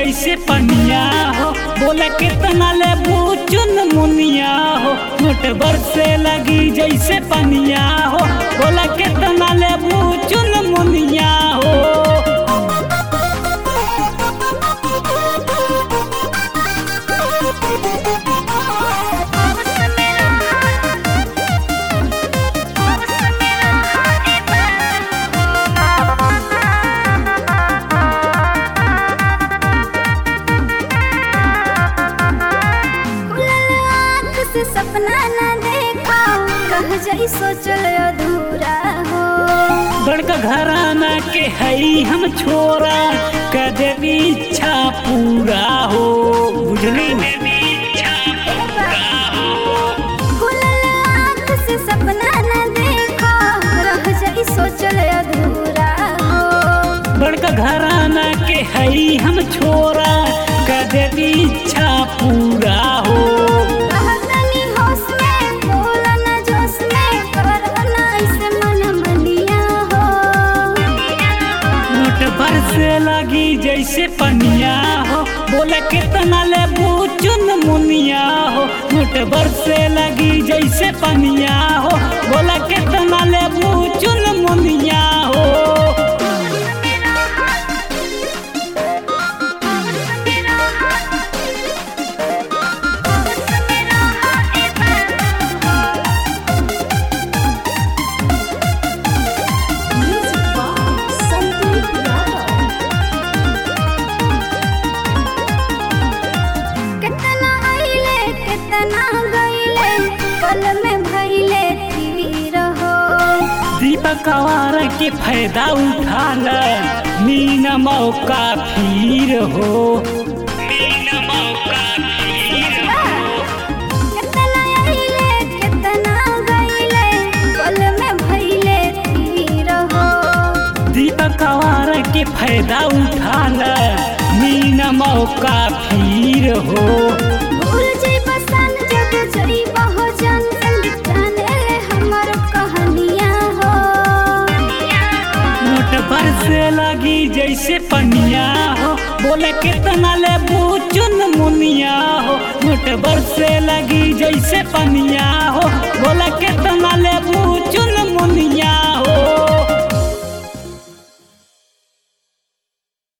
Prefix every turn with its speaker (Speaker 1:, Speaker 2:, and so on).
Speaker 1: जैसे पनिया हो, बोला कितना ले चुन मुनिया हो। नोट बरसे लगी जैसे पनिया हो, बोला कितना ले चुन मुनिया हो।
Speaker 2: सपना न देखा कह जाई सोचल अधूरा हो।
Speaker 1: बड़का घराना के हई हम छोरा, कर देवी इच्छा पूरा हो। बुझली
Speaker 2: सपना न देखा रह जाई सोचल अधूरा हो।
Speaker 1: बड़का घराना के हई हम छोरा, कर देवी इच्छा पूरा हो। बरसे लगी जैसे पनिया हो, बोले कितना ले चुन मुनिया हो। नोट बरसे लगी जैसे पनिया हो, बोला कितना ले चुन मुनिया हो। दीपक कवार के फायदा उठा ल, मीना मौका फिर हो। मीना मौका फिर हो।
Speaker 2: कितना आइले कितना गइले, पल में भइले तीर हो।
Speaker 1: दीपक कवार के फायदा उठा ल, मीना मौका फिर हो।
Speaker 2: भूल जाई बसन जब जाई बहुजन, जाने ले हमर कहानियां हो।
Speaker 1: नोट बरसे लगी जैसे पनिया हो, बोले कितना ले चुन मुनिया हो। नोट बरसे लगी जैसे पनिया